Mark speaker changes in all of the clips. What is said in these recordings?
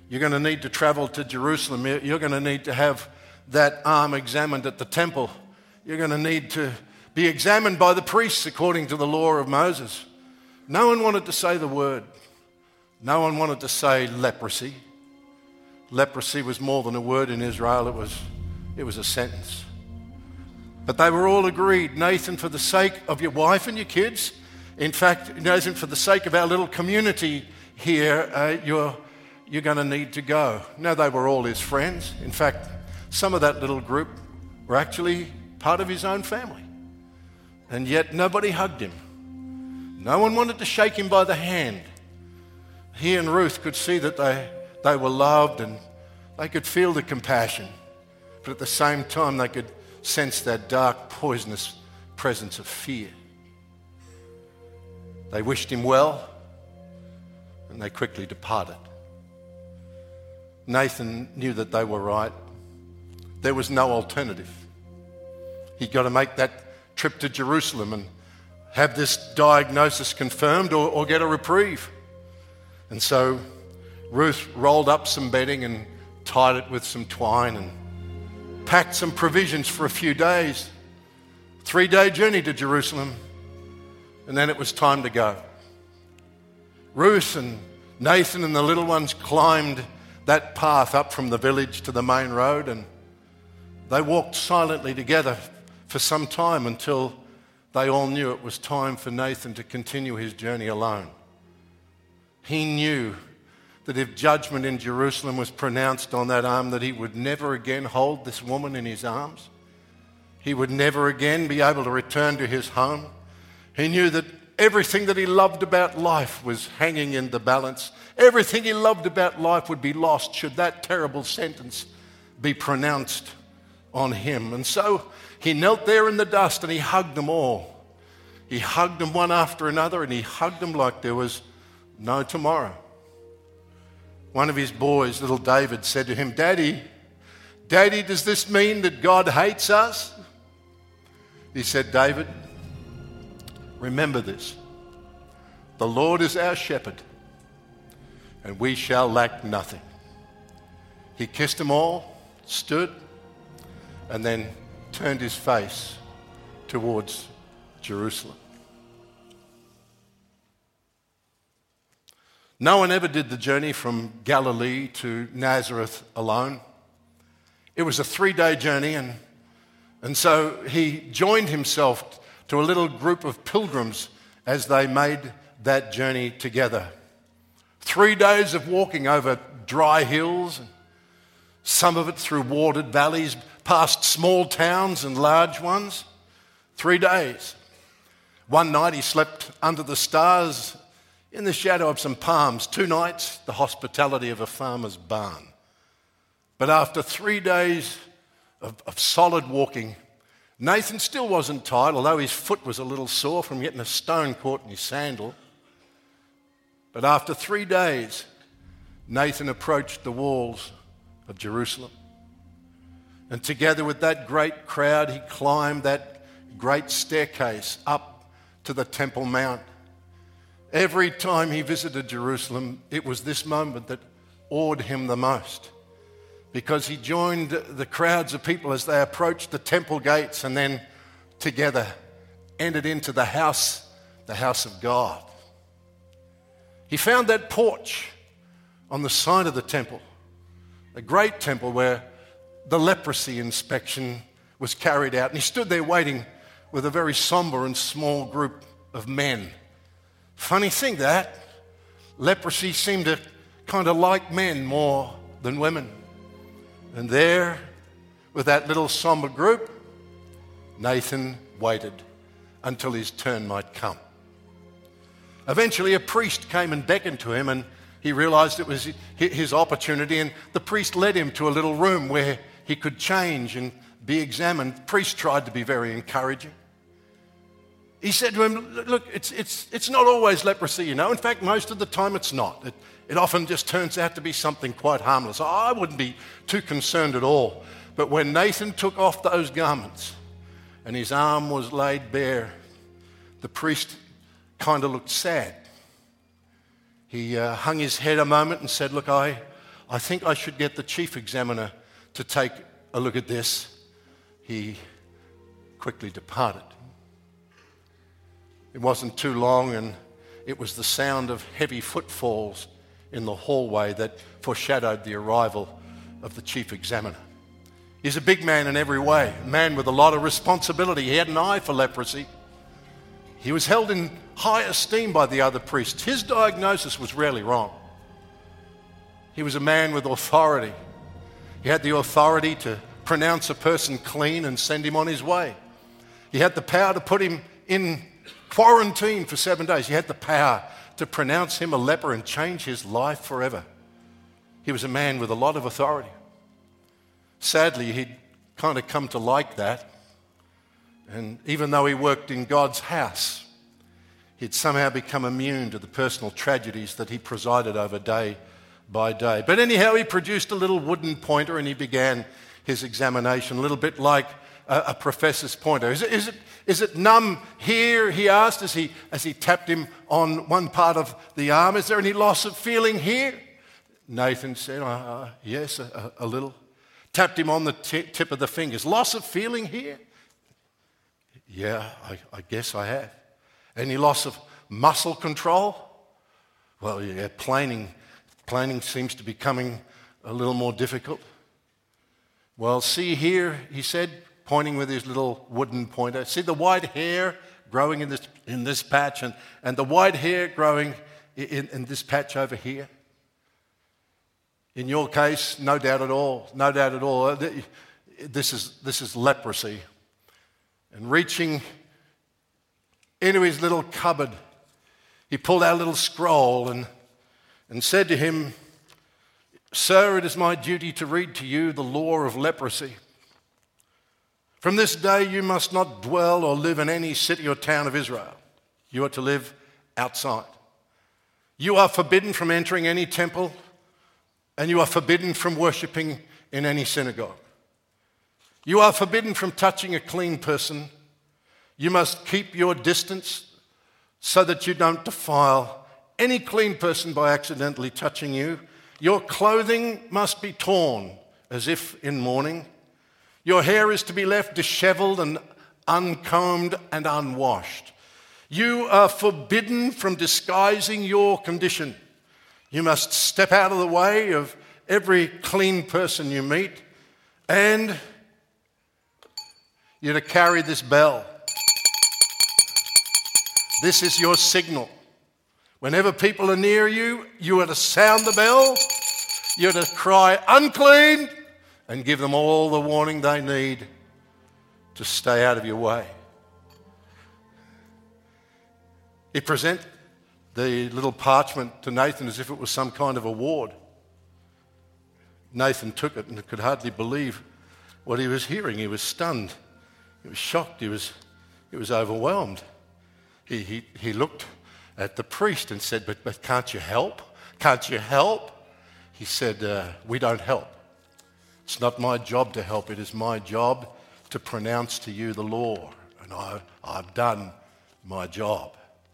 Speaker 1: You're going to need to travel to Jerusalem. You're going to need to have that arm examined at the temple. You're going to need to be examined by the priests according to the law of Moses. No one wanted to say the word. No one wanted to say leprosy. Leprosy was more than a word in Israel. It was a sentence. But they were all agreed, Nathan, for the sake of your wife and your kids, in fact, Nathan, for the sake of our little community here, you're going to need to go. Now, they were all his friends. In fact, some of that little group were actually part of his own family. And yet nobody hugged him. No one wanted to shake him by the hand. He and Ruth could see that they were loved, and they could feel the compassion. But at the same time, they could sense that dark, poisonous presence of fear. They wished him well, and they quickly departed. Nathan knew that they were right. There was no alternative. He'd got to make that trip to Jerusalem and have this diagnosis confirmed or get a reprieve. And so Ruth rolled up some bedding and tied it with some twine and packed some provisions for a few days. 3-day journey to Jerusalem, and then it was time to go. Ruth and Nathan and the little ones climbed that path up from the village to the main road, and they walked silently together for some time until they all knew it was time for Nathan to continue his journey alone. He knew that if judgment in Jerusalem was pronounced on that arm, that he would never again hold this woman in his arms. He would never again be able to return to his home. He knew that everything that he loved about life was hanging in the balance. Everything he loved about life would be lost should that terrible sentence be pronounced on him. And so he knelt there in the dust and he hugged them all. He hugged them one after another, and he hugged them like there was no tomorrow. One of his boys, little David, said to him, Daddy, does this mean that God hates us? He said, David, remember this. The Lord is our shepherd, and we shall lack nothing. He kissed them all, stood, and then turned his face towards Jerusalem. No one ever did the journey from Galilee to Nazareth alone. It was a 3-day journey, and so he joined himself to a little group of pilgrims as they made that journey together. 3 days of walking over dry hills, some of it through watered valleys, past small towns and large ones. 3 days. One night he slept under the stars in the shadow of some palms. 2 nights, the hospitality of a farmer's barn. But after 3 days of solid walking, Nathan still wasn't tired, although his foot was a little sore from getting a stone caught in his sandal. But after 3 days, Nathan approached the walls of Jerusalem. And together with that great crowd, he climbed that great staircase up to the Temple Mount. Every time he visited Jerusalem, it was this moment that awed him the most, because he joined the crowds of people as they approached the temple gates and then together entered into the house of God. He found that porch on the side of the temple, a great temple where the leprosy inspection was carried out, and he stood there waiting with a very somber and small group of men. Funny thing that leprosy seemed to kind of like men more than women. And there, with that little somber group, Nathan waited until his turn might come. Eventually, a priest came and beckoned to him, and he realized it was his opportunity, and the priest led him to a little room where he could change and be examined. The priest tried to be very encouraging. He said to him, look, it's not always leprosy, you know. In fact, most of the time it's not. It often just turns out to be something quite harmless. I wouldn't be too concerned at all. But when Nathan took off those garments and his arm was laid bare, the priest kind of looked sad. He hung his head a moment and said, look, I I think I should get the chief examiner to take a look at this. He quickly departed. It wasn't too long, and it was the sound of heavy footfalls in the hallway that foreshadowed the arrival of the chief examiner. He's a big man in every way, a man with a lot of responsibility. He had an eye for leprosy. He was held in high esteem by the other priests. His diagnosis was rarely wrong. He was a man with authority. He had the authority to pronounce a person clean and send him on his way. He had the power to put him in quarantine for 7 days. He had the power to pronounce him a leper and change his life forever. He was a man with a lot of authority. Sadly, he'd kind of come to like that. And even though he worked in God's house, he'd somehow become immune to the personal tragedies that he presided over day by day. But anyhow, he produced a little wooden pointer and he began his examination, a little bit like a professor's pointer. Is it numb here, he asked as he tapped him on one part of the arm. Is there any loss of feeling here? Nathan said, yes, a little. Tapped him on the tip of the fingers. Loss of feeling here? Yeah, I guess I have. Any loss of muscle control? Well, yeah, planing seems to be becoming a little more difficult. Well, see here, he said, pointing with his little wooden pointer. See the white hair growing in this patch and the white hair growing in this patch over here? In your case, no doubt at all. No doubt at all. This is leprosy. And reaching into his little cupboard, he pulled out a little scroll and said to him, "Sir, it is my duty to read to you the law of leprosy. From this day you must not dwell or live in any city or town of Israel. You are to live outside. You are forbidden from entering any temple, and you are forbidden from worshipping in any synagogue. You are forbidden from touching a clean person. You must keep your distance so that you don't defile any clean person by accidentally touching you. Your clothing must be torn as if in mourning. Your hair is to be left disheveled and uncombed and unwashed. You are forbidden from disguising your condition. You must step out of the way of every clean person you meet, and you're to carry this bell. This is your signal. Whenever people are near you, you are to sound the bell. You're to cry, 'Unclean,' and give them all the warning they need to stay out of your way." He presented the little parchment to Nathan as if it was some kind of award. Nathan took it and could hardly believe what he was hearing. He was stunned. He was shocked. He was overwhelmed. He looked at the priest and said, but can't you help? Can't you help? He said, "We don't help. It's not my job to help. It is my job to pronounce to you the law. And I've done my job."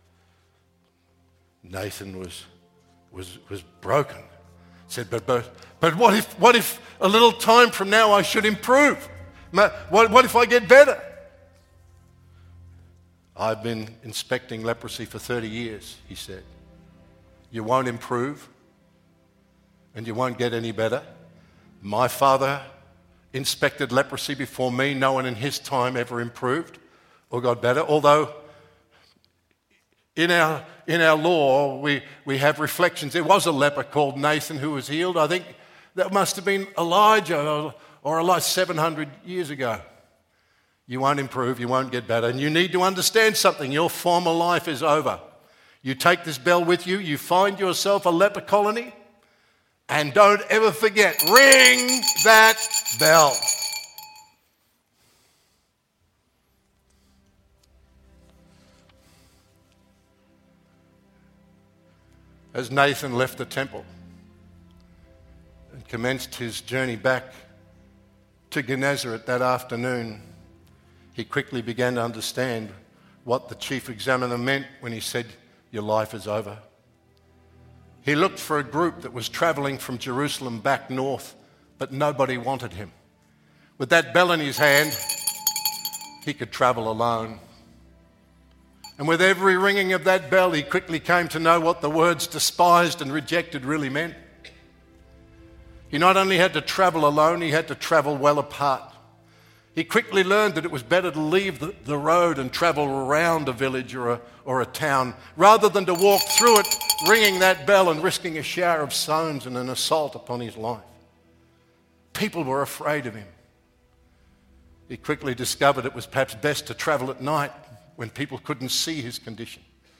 Speaker 1: Nathan was broken. He said, but what if a little time from now I should improve? What if I get better? "I've been inspecting leprosy for 30 years, he said. "You won't improve and you won't get any better. My father inspected leprosy before me. No one in his time ever improved or got better. Although in our law we have reflections. There was a leper called Nathan who was healed. I think that must have been Elijah or Elijah 700 years ago. You won't improve, you won't get better. And you need to understand something. Your former life is over. You take this bell with you, you find yourself a leper colony, and don't ever forget, ring that bell." As Nathan left the temple and commenced his journey back to Gennesaret that afternoon, he quickly began to understand what the chief examiner meant when he said, "Your life is over." He looked for a group that was travelling from Jerusalem back north, but nobody wanted him. With that bell in his hand, he could travel alone. And with every ringing of that bell, he quickly came to know what the words despised and rejected really meant. He not only had to travel alone, he had to travel well apart. He quickly learned that it was better to leave the road and travel around a village or a town rather than to walk through it, ringing that bell and risking a shower of stones and an assault upon his life. People were afraid of him. He quickly discovered it was perhaps best to travel at night when people couldn't see his condition.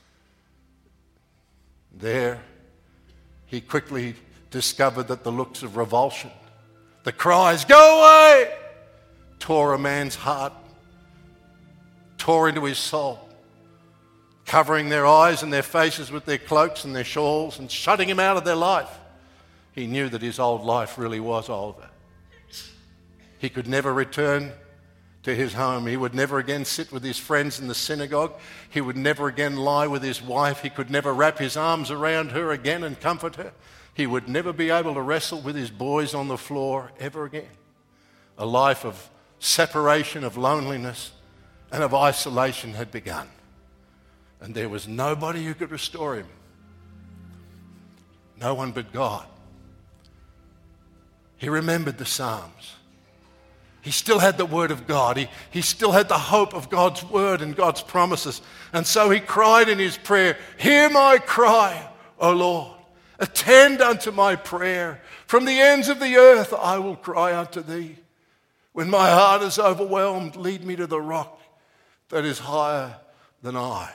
Speaker 1: There, he quickly discovered that the looks of revulsion, the cries, "Go away!" tore a man's heart, tore into his soul, covering their eyes and their faces with their cloaks and their shawls and shutting him out of their life. He knew that his old life really was over. He could never return to his home. He would never again sit with his friends in the synagogue. He would never again lie with his wife. He could never wrap his arms around her again and comfort her. He would never be able to wrestle with his boys on the floor ever again. A life of separation, of loneliness, and of isolation had begun. And there was nobody who could restore him. No one but God. He remembered the Psalms. He still had the word of God. He still had the hope of God's word and God's promises. And so he cried in his prayer, "Hear my cry, O Lord. Attend unto my prayer. From the ends of the earth I will cry unto thee. When my heart is overwhelmed, lead me to the rock that is higher than I."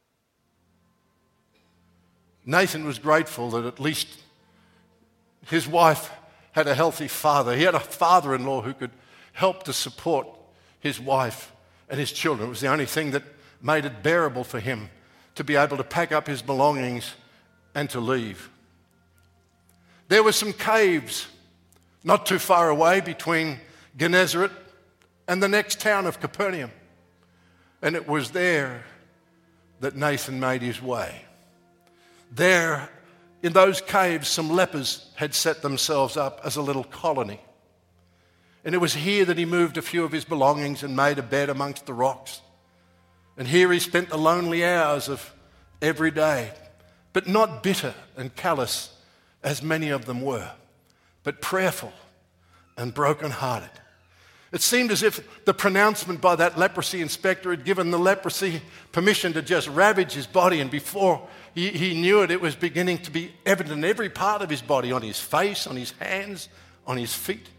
Speaker 1: Nathan was grateful that at least his wife had a healthy father. He had a father-in-law who could help to support his wife and his children. It was the only thing that made it bearable for him to be able to pack up his belongings and to leave. There were some caves not too far away between Gennesaret and the next town of Capernaum. And it was there that Nathan made his way. There, in those caves, some lepers had set themselves up as a little colony. And it was here that he moved a few of his belongings and made a bed amongst the rocks. And here he spent the lonely hours of every day, but not bitter and callous as many of them were, but prayerful and broken-hearted. It seemed as if the pronouncement by that leprosy inspector had given the leprosy permission to just ravage his body, and before he knew it, it was beginning to be evident in every part of his body, on his face, on his hands, on his feet.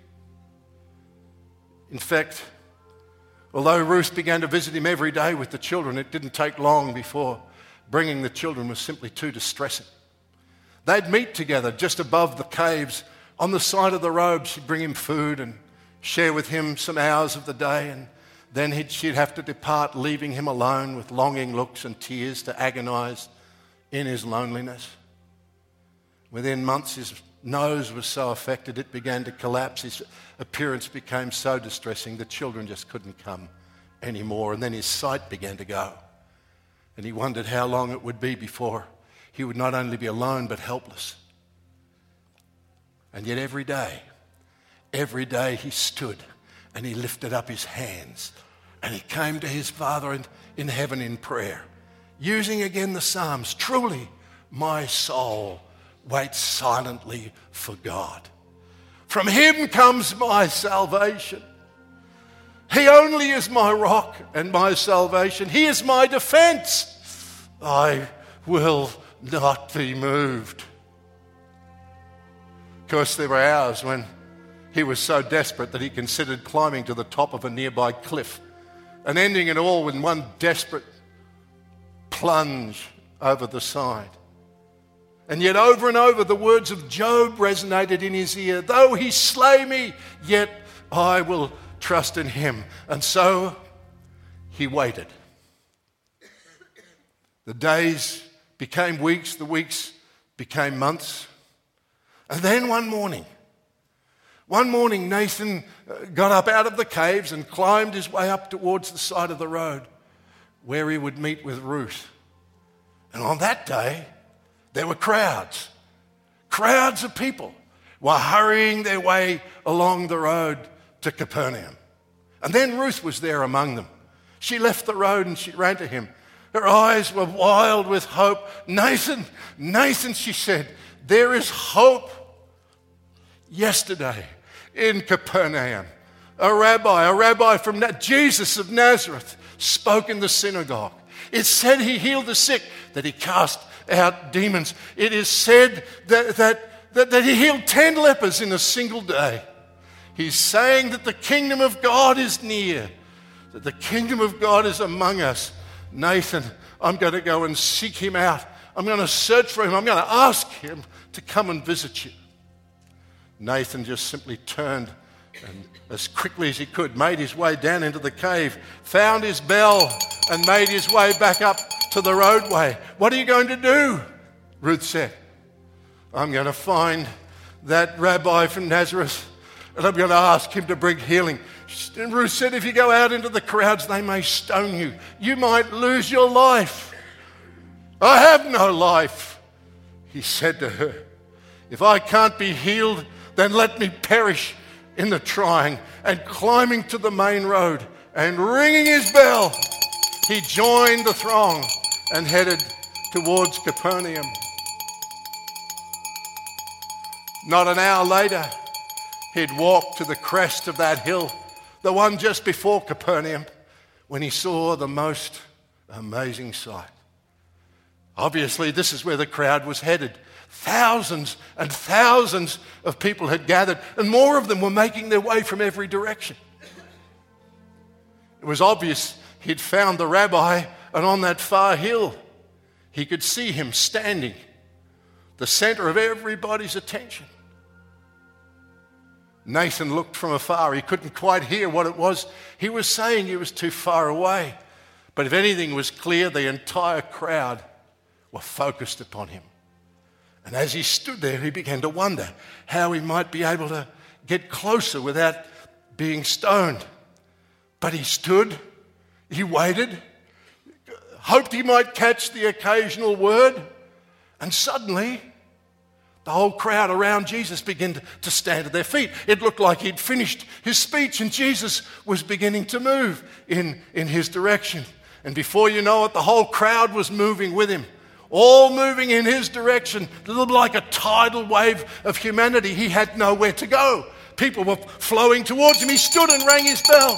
Speaker 1: In fact, although Ruth began to visit him every day with the children, it didn't take long before bringing the children was simply too distressing. They'd meet together just above the caves on the side of the road. She'd bring him food and share with him some hours of the day, and then she'd have to depart, leaving him alone with longing looks and tears to agonize in his loneliness. Within months, his nose was so affected it began to collapse. His appearance became so distressing the children just couldn't come anymore. And then his sight began to go. And he wondered how long it would be before he would not only be alone but helpless. And yet every day he stood and he lifted up his hands and he came to his Father in heaven in prayer, using again the Psalms. Truly, my soul waits silently for God. From him comes my salvation. He only is my rock and my salvation. He is my defense. I will not be moved. Of course, there were hours when he was so desperate that he considered climbing to the top of a nearby cliff and ending it all in one desperate plunge over the side. And yet over and over the words of Job resonated in his ear. Though he slay me, yet I will trust in him. And so he waited. The days became weeks, the weeks became months. And then one morning Nathan got up out of the caves and climbed his way up towards the side of the road where he would meet with Ruth. And on that day, there were crowds. Crowds of people were hurrying their way along the road to Capernaum. And then Ruth was there among them. She left the road and she ran to him. Her eyes were wild with hope. Nathan, Nathan, she said, there is hope. Yesterday in Capernaum, a rabbi from Jesus of Nazareth spoke in the synagogue. It said he healed the sick, that he cast out demons. It is said that he healed 10 lepers in a single day. He's saying that the kingdom of God is near, that the kingdom of God is among us. Nathan, I'm going to go and seek him out. I'm going to search for him. I'm going to ask him to come and visit you. Nathan just simply turned and as quickly as he could made his way down into the cave, found his bell and made his way back up to the roadway. What are you going to do? Ruth said. I'm going to find that rabbi from Nazareth and I'm going to ask him to bring healing. And Ruth said, if you go out into the crowds, they may stone you. You might lose your life. I have no life, he said to her. If I can't be healed, then let me perish in the trying. And climbing to the main road and ringing his bell, he joined the throng and headed towards Capernaum. Not an hour later, he'd walked to the crest of that hill, the one just before Capernaum, when he saw the most amazing sight. Obviously, this is where the crowd was headed. Thousands and thousands of people had gathered, and more of them were making their way from every direction. It was obvious he'd found the rabbi, and on that far hill, he could see him standing, the center of everybody's attention. Nathan looked from afar. He couldn't quite hear what it was he was saying. He was too far away. But if anything was clear, the entire crowd were focused upon him. And as he stood there, he began to wonder how he might be able to get closer without being stoned. But he stood, he waited, hoped he might catch the occasional word, and suddenly the whole crowd around Jesus began to stand at their feet. It looked like he'd finished his speech and Jesus was beginning to move in his direction. And before you know it, the whole crowd was moving with him, all moving in his direction, a little like a tidal wave of humanity. He had nowhere to go. People were flowing towards him. He stood and rang his bell.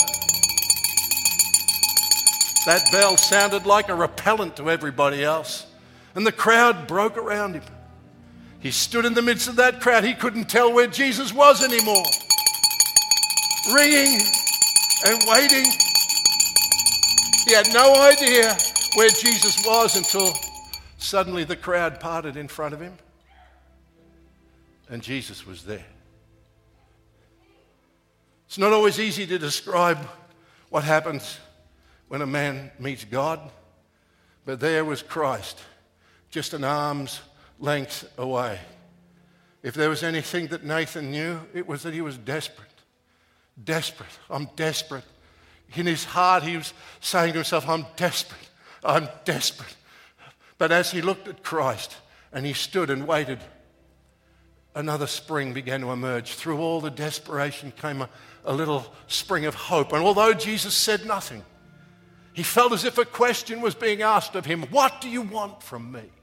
Speaker 1: That bell sounded like a repellent to everybody else, and the crowd broke around him. He stood in the midst of that crowd. He couldn't tell where Jesus was anymore. Ringing and waiting. He had no idea where Jesus was until suddenly the crowd parted in front of him and Jesus was there. It's not always easy to describe what happens when a man meets God, but there was Christ, just an arm's length away. If there was anything that Nathan knew, it was that he was desperate. Desperate. I'm desperate. In his heart, he was saying to himself, I'm desperate. I'm desperate. But as he looked at Christ and he stood and waited, another spring began to emerge. Through all the desperation came a little spring of hope. And although Jesus said nothing, he felt as if a question was being asked of him. What do you want from me?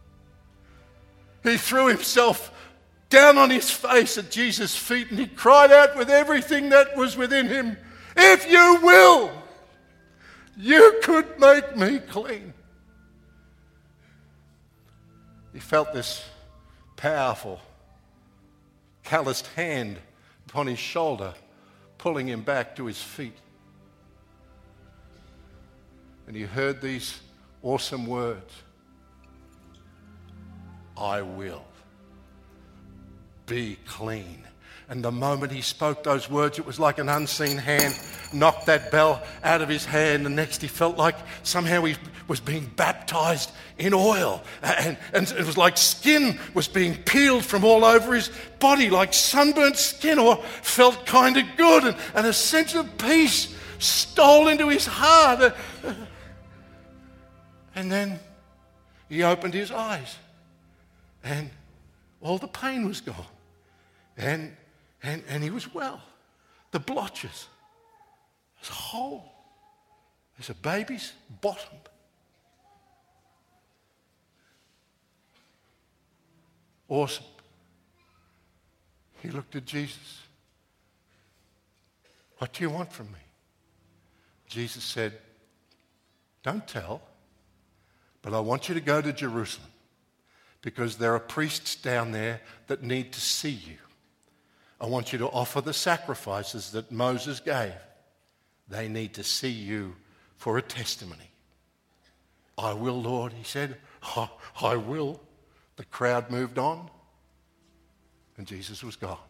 Speaker 1: He threw himself down on his face at Jesus' feet and he cried out with everything that was within him, if you will, you could make me clean. He felt this powerful, calloused hand upon his shoulder, pulling him back to his feet. And he heard these awesome words, I will be clean. And the moment he spoke those words, it was like an unseen hand knocked that bell out of his hand. And next he felt like somehow he was being baptized in oil. And it was like skin was being peeled from all over his body, like sunburnt skin, or felt kind of good. And a sense of peace stole into his heart. And then he opened his eyes. And All the pain was gone. And he was well. The blotches was whole as a baby's bottom. Awesome. He looked at Jesus. What do you want from me? Jesus said, don't tell, but I want you to go to Jerusalem because there are priests down there that need to see you. I want you to offer the sacrifices that Moses gave. They need to see you for a testimony. I will, Lord, he said. I will. The crowd moved on, and Jesus was gone.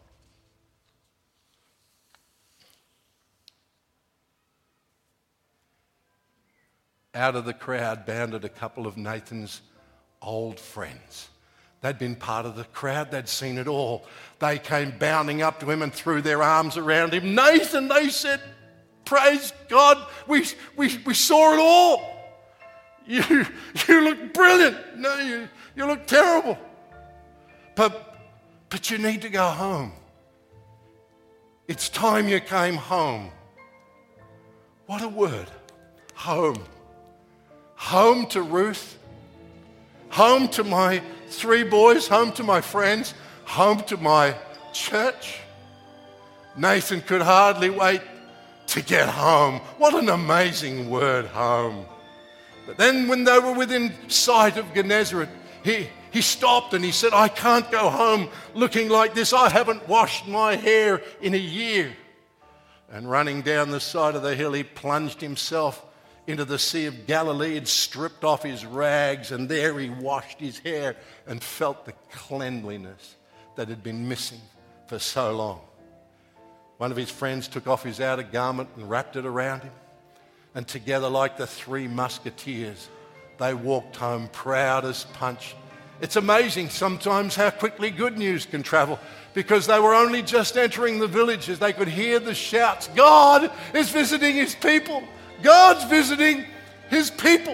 Speaker 1: Out of the crowd bounded a couple of Nathan's old friends. They'd been part of the crowd. They'd seen it all. They came bounding up to him and threw their arms around him. Nathan, they said, praise God, we saw it all. You look brilliant. No, you look terrible. But you need to go home. It's time you came home. What a word. Home. Home to Ruth. Home to my 3 boys. Home to my friends. Home to my church. Nathan could hardly wait to get home. What an amazing word, home. But then when they were within sight of Gennesaret, he stopped and he said, I can't go home looking like this. I haven't washed my hair in a year. And running down the side of the hill, he plunged himself into the Sea of Galilee and stripped off his rags, and there he washed his hair and felt the cleanliness that had been missing for so long. One of his friends took off his outer garment and wrapped it around him, and together like the 3 musketeers, they walked home proud as punch. It's amazing sometimes how quickly good news can travel, because they were only just entering the villages. They could hear the shouts, God is visiting his people. God's visiting his people.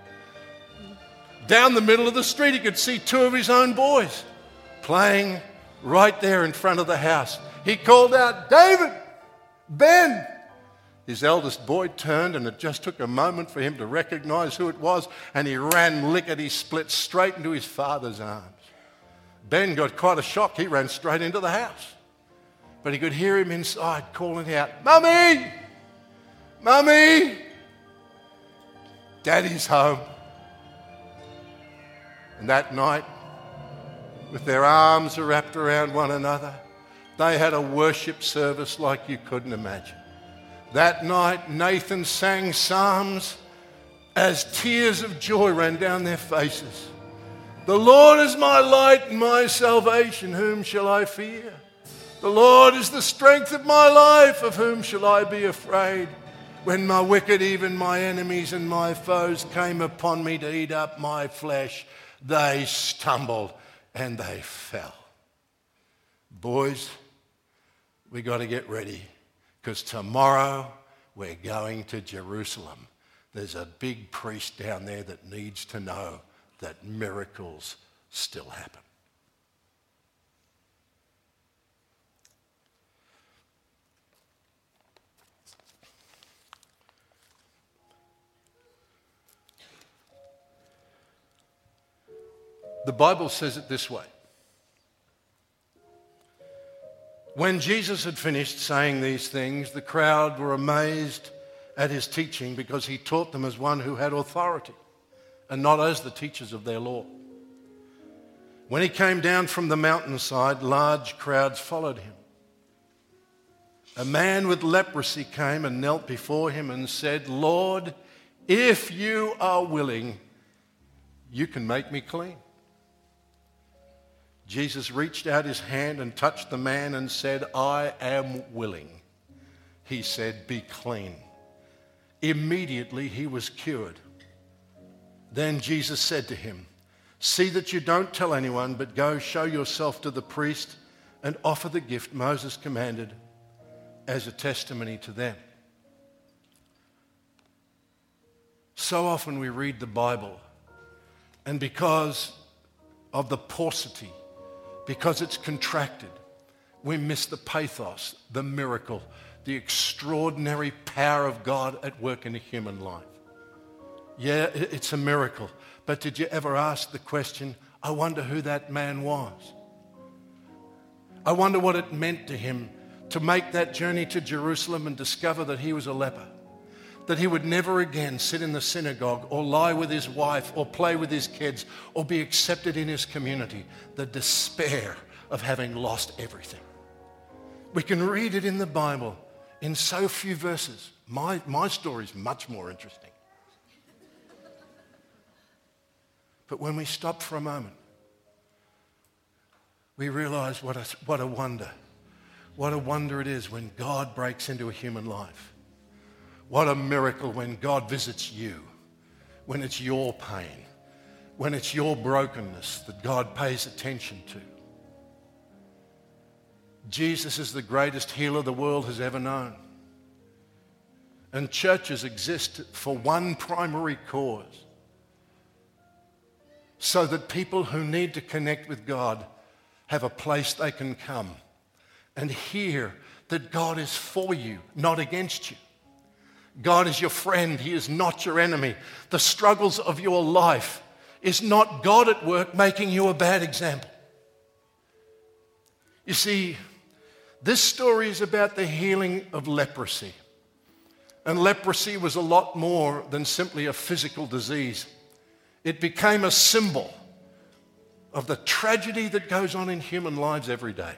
Speaker 1: Down the middle of the street, he could see 2 of his own boys playing right there in front of the house. He called out, David, Ben. His eldest boy turned, and it just took a moment for him to recognize who it was, and he ran lickety-split straight into his father's arms. Ben got quite a shock. He ran straight into the house. But he could hear him inside calling out, Mummy! Mummy! Daddy's home. And that night, with their arms wrapped around one another, they had a worship service like you couldn't imagine. That night, Nathan sang psalms as tears of joy ran down their faces. The Lord is my light and my salvation, whom shall I fear? The Lord is the strength of my life, of whom shall I be afraid? When my wicked, even my enemies and my foes came upon me to eat up my flesh, they stumbled and they fell. Boys, we got to get ready, because tomorrow we're going to Jerusalem. There's a big priest down there that needs to know that miracles still happen. The Bible says it this way. When Jesus had finished saying these things, the crowd were amazed at his teaching, because he taught them as one who had authority and not as the teachers of their law. When he came down from the mountainside, large crowds followed him. A man with leprosy came and knelt before him and said, Lord, if you are willing, you can make me clean. Jesus reached out his hand and touched the man and said, I am willing. He said, be clean. Immediately he was cured. Then Jesus said to him, see that you don't tell anyone, but go show yourself to the priest and offer the gift Moses commanded as a testimony to them. So often we read the Bible, and because of the paucity because it's contracted, we miss the pathos, the miracle, the extraordinary power of God at work in a human life. Yeah, it's a miracle. But did you ever ask the question, I wonder who that man was? I wonder what it meant to him to make that journey to Jerusalem and discover that he was a leper, that he would never again sit in the synagogue or lie with his wife or play with his kids or be accepted in his community, the despair of having lost everything. We can read it in the Bible in so few verses. My story is much more interesting. But when we stop for a moment, we realize what a wonder. What a wonder it is when God breaks into a human life. What a miracle when God visits you, when it's your pain, when it's your brokenness that God pays attention to. Jesus is the greatest healer the world has ever known. And churches exist for one primary cause, so that people who need to connect with God have a place they can come and hear that God is for you, not against you. God is your friend. He is not your enemy. The struggles of your life is not God at work making you a bad example. You see, this story is about the healing of leprosy. And leprosy was a lot more than simply a physical disease. It became a symbol of the tragedy that goes on in human lives every day.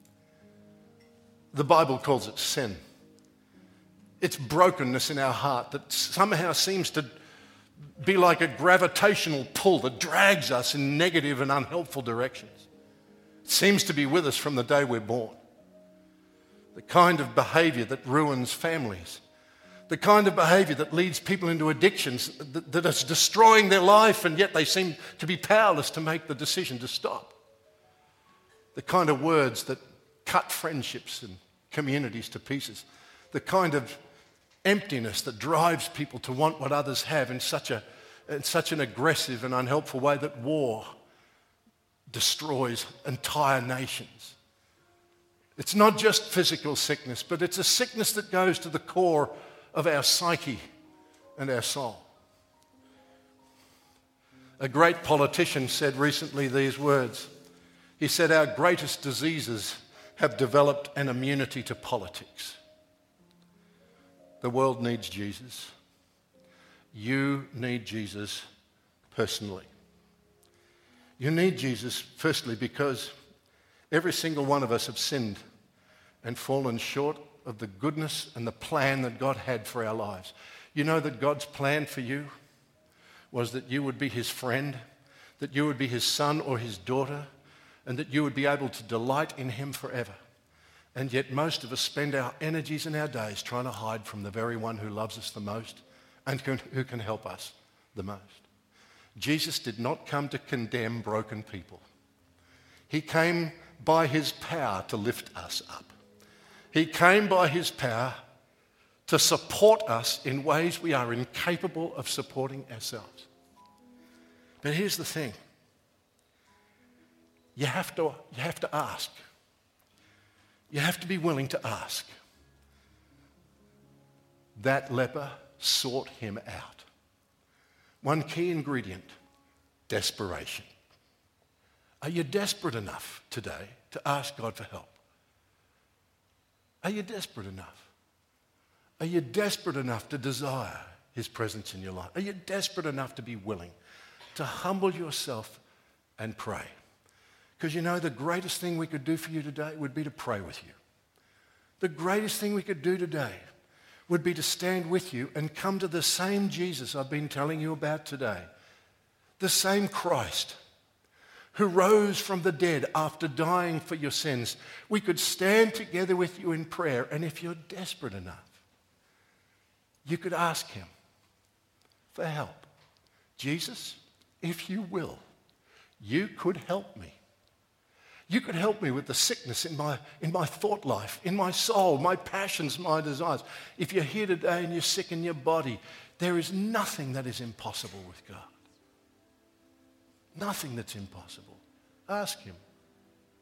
Speaker 1: The Bible calls it sin. It's brokenness in our heart that somehow seems to be like a gravitational pull that drags us in negative and unhelpful directions. It seems to be with us from the day we're born. The kind of behavior that ruins families. The kind of behavior that leads people into addictions that is destroying their life, and yet they seem to be powerless to make the decision to stop. The kind of words that cut friendships and communities to pieces. The kind of emptiness that drives people to want what others have in such an aggressive and unhelpful way that war destroys entire nations. It's not just physical sickness, but it's a sickness that goes to the core of our psyche and our soul. A great politician said recently these words. He said, our greatest diseases have developed an immunity to politics. The world needs Jesus. You need Jesus personally. You need Jesus, firstly, because every single one of us have sinned and fallen short of the goodness and the plan that God had for our lives. You know that God's plan for you was that you would be his friend, that you would be his son or his daughter, and that you would be able to delight in him forever. And yet most of us spend our energies and our days trying to hide from the very one who loves us the most and who can help us the most. Jesus did not come to condemn broken people. He came by his power to lift us up. He came by his power to support us in ways we are incapable of supporting ourselves. But here's the thing. You have to ask. You have to be willing to ask. That leper sought him out. One key ingredient, desperation. Are you desperate enough today to ask God for help? Are you desperate enough? Are you desperate enough to desire his presence in your life? Are you desperate enough to be willing to humble yourself and pray? Because you know the greatest thing we could do for you today would be to pray with you. The greatest thing we could do today would be to stand with you and come to the same Jesus I've been telling you about today. The same Christ who rose from the dead after dying for your sins. We could stand together with you in prayer, and if you're desperate enough, you could ask him for help. Jesus, if you will, you could help me. You could help me with the sickness in my thought life, in my soul, my passions, my desires. If you're here today and you're sick in your body, there is nothing that is impossible with God. Nothing that's impossible. Ask him.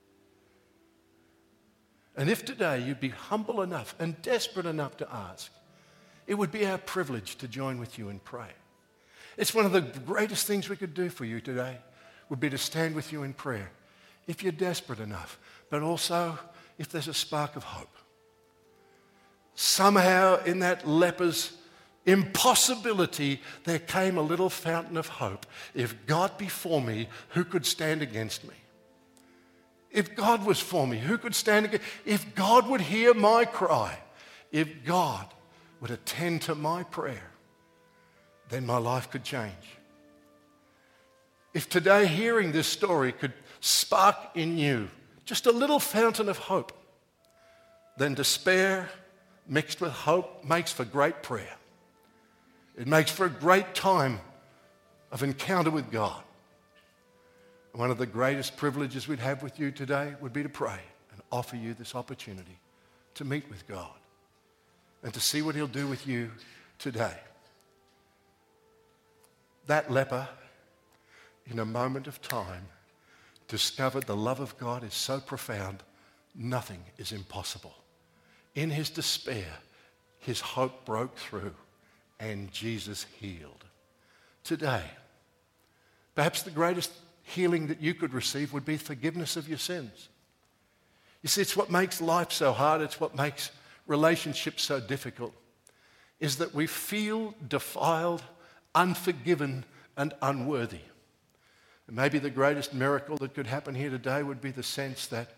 Speaker 1: And if today you'd be humble enough and desperate enough to ask, it would be our privilege to join with you in prayer. It's one of the greatest things we could do for you today, would be to stand with you in prayer, if you're desperate enough, but also if there's a spark of hope. Somehow in that leper's impossibility, there came a little fountain of hope. If God be for me, who could stand against me? If God was for me, who could stand against? If God would hear my cry, if God would attend to my prayer, then my life could change. If today hearing this story could spark in you just a little fountain of hope, then despair mixed with hope makes for great prayer. It makes for a great time of encounter with God. One of the greatest privileges we'd have with you today would be to pray and offer you this opportunity to meet with God and to see what he'll do with you today. That leper, in a moment of time, discovered the love of God is so profound, nothing is impossible. In his despair, his hope broke through and Jesus healed. Today, perhaps the greatest healing that you could receive would be forgiveness of your sins. You see, it's what makes life so hard, it's what makes relationships so difficult, is that we feel defiled, unforgiven, and unworthy. And maybe the greatest miracle that could happen here today would be the sense that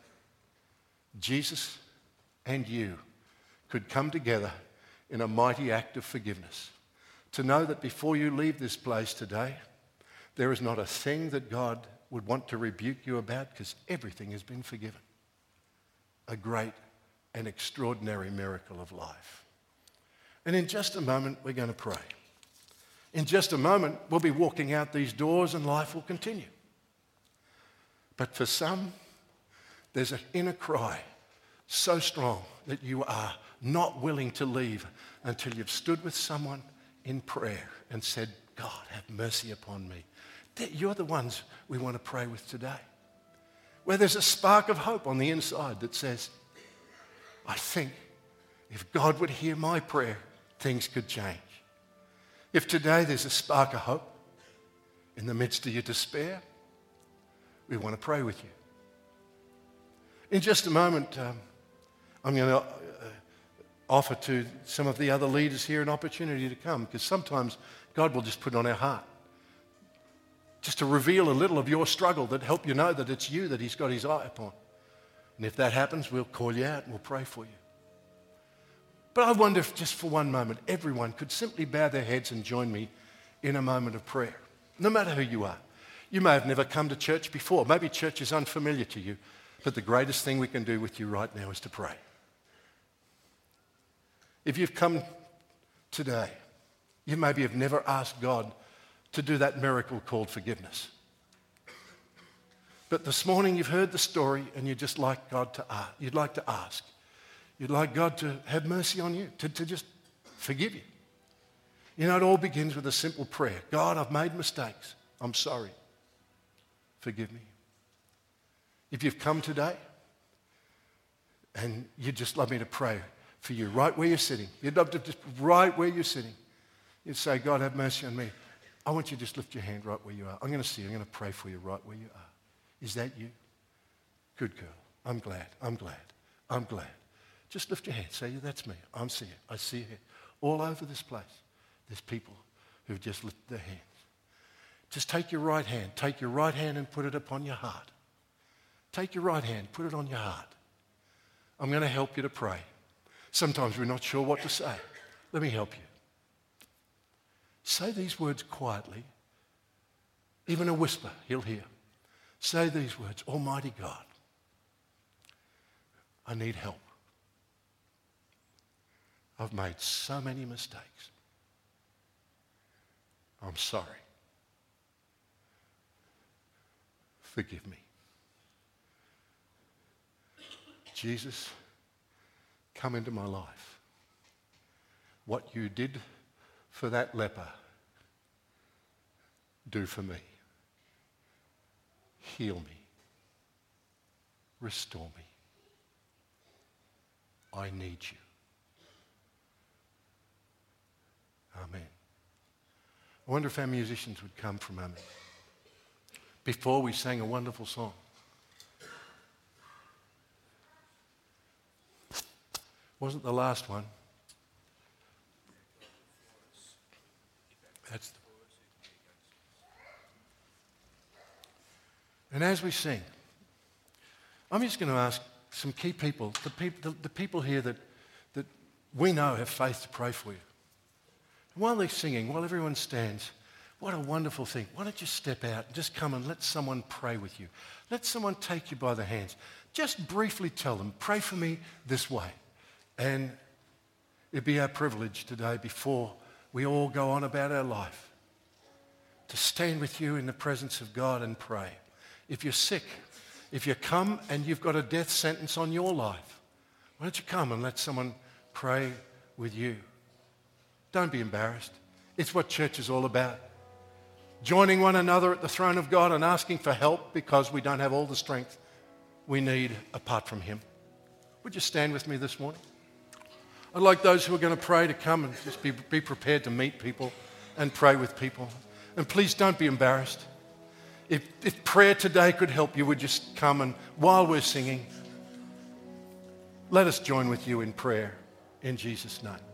Speaker 1: Jesus and you could come together in a mighty act of forgiveness. To know that before you leave this place today, there is not a thing that God would want to rebuke you about, because everything has been forgiven. A great and extraordinary miracle of life. And in just a moment, we're going to pray. In just a moment, we'll be walking out these doors and life will continue. But for some, there's an inner cry so strong that you are not willing to leave until you've stood with someone in prayer and said, God, have mercy upon me. You're the ones we want to pray with today. Where there's a spark of hope on the inside that says, I think if God would hear my prayer, things could change. If today there's a spark of hope in the midst of your despair, we want to pray with you. In just a moment, I'm going to offer to some of the other leaders here an opportunity to come, because sometimes God will just put it on our heart, just to reveal a little of your struggle that help you know that it's you that he's got his eye upon. And if that happens, we'll call you out and we'll pray for you. But I wonder if just for one moment, everyone could simply bow their heads and join me in a moment of prayer. No matter who you are. You may have never come to church before. Maybe church is unfamiliar to you. But the greatest thing we can do with you right now is to pray. If you've come today, you maybe have never asked God to do that miracle called forgiveness. But this morning you've heard the story and you'd just like God to ask. You'd like to ask. You'd like God to have mercy on you, to just forgive you. You know, it all begins with a simple prayer. God, I've made mistakes. I'm sorry. Forgive me. If you've come today and you'd just love me to pray for you right where you're sitting. You'd love to just right where you're sitting. You'd say, God, have mercy on me. I want you to just lift your hand right where you are. I'm going to see you. I'm going to pray for you right where you are. Is that you? Good girl. I'm glad. I'm glad. I'm glad. Just lift your hand. Say, yeah, that's me. I'm seeing it. I see it. All over this place, there's people who've just lifted their hands. Just take your right hand. Take your right hand and put it upon your heart. Take your right hand. Put it on your heart. I'm going to help you to pray. Sometimes we're not sure what to say. Let me help you. Say these words quietly. Even a whisper, he'll hear. Say these words, Almighty God, I need help. I've made so many mistakes. I'm sorry. Forgive me. Jesus, come into my life. What you did for that leper, do for me. Heal me. Restore me. I need you. Amen. I wonder if our musicians would come for a moment. Before we sang a wonderful song. Wasn't the last one. That's the... And as we sing, I'm just going to ask some key people, the people here that we know have faith to pray for you. And while they're singing, while everyone stands, what a wonderful thing. Why don't you step out and just come and let someone pray with you. Let someone take you by the hands. Just briefly tell them, pray for me this way. And it'd be our privilege today, before we all go on about our life, to stand with you in the presence of God and pray. If you're sick, if you come and you've got a death sentence on your life, why don't you come and let someone pray with you? Don't be embarrassed. It's what church is all about. Joining one another at the throne of God and asking for help because we don't have all the strength we need apart from Him. Would you stand with me this morning? I'd like those who are going to pray to come and just be prepared to meet people and pray with people. And please don't be embarrassed. If prayer today could help you, would just come and while we're singing, let us join with you in prayer in Jesus' name.